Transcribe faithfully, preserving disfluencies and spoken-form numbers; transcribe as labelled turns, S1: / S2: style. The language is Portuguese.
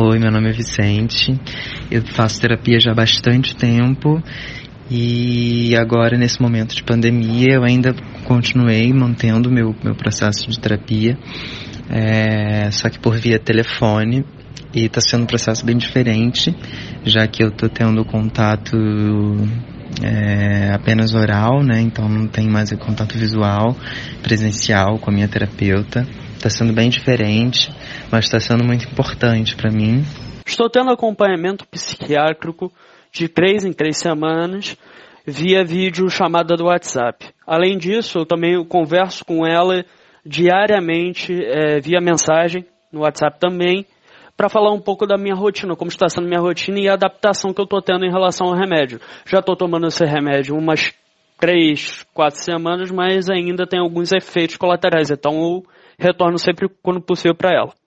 S1: Oi, meu nome é Vicente, eu faço terapia já há bastante tempo e agora, nesse momento de pandemia, eu ainda continuei mantendo meu, meu processo de terapia, é, só que por via telefone, e está sendo um processo bem diferente, já que eu estou tendo contato é, apenas oral, né? Então não tem mais o contato visual, presencial com a minha terapeuta. Está sendo bem diferente, mas está sendo muito importante para mim.
S2: Estou tendo acompanhamento psiquiátrico de três em três semanas via vídeo chamada do WhatsApp. Além disso, eu também converso com ela diariamente é, via mensagem, no WhatsApp também, para falar um pouco da minha rotina, como está sendo minha rotina e a adaptação que eu estou tendo em relação ao remédio. Já estou tomando esse remédio umas três, quatro semanas, mas ainda tem alguns efeitos colaterais, então eu retorno sempre quando possível para ela.